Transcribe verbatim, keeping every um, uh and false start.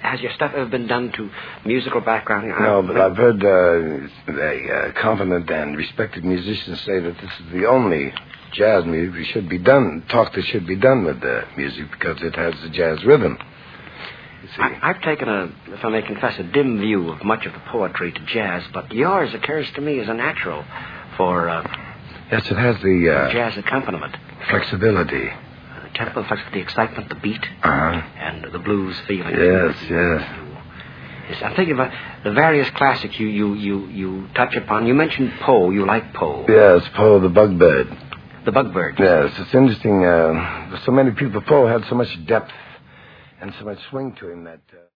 has your stuff ever been done to musical background? No, but I've heard uh, a uh, competent and respected musicians say that this is the only jazz music that should be done, talk that should be done with the music because it has the jazz rhythm. You see. I, I've taken a, if I may confess, a dim view of much of the poetry to jazz, but yours occurs to me as a natural for uh, yes, it has the uh, jazz accompaniment. Flexibility. Uh, the tempo, the excitement, the beat, uh-huh. and the blues feeling. Yes, yes. Yes, I'm thinking about the various classics you, you, you, you touch upon. You mentioned Poe. You like Poe. Yes, Poe the Bugbird. The Bugbird. Yes, it's interesting. Uh, so many people, Poe had so much depth and so much swing to him that... Uh